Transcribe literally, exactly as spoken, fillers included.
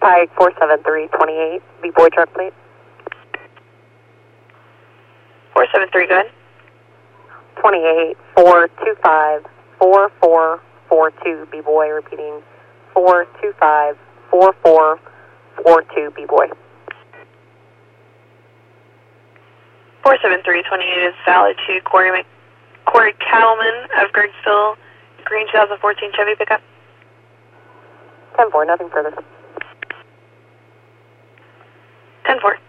Pike four seven three two eight, B-Boy truck plate. four seven three, go ahead. twenty-eight four two five four four four two, B-Boy, repeating four two five four four four two, B-Boy. four seven three two eight is valid to Corey, Mc, Corey Cattleman of Greggsville, green two thousand fourteen Chevy pickup. ten four, nothing further. ten four.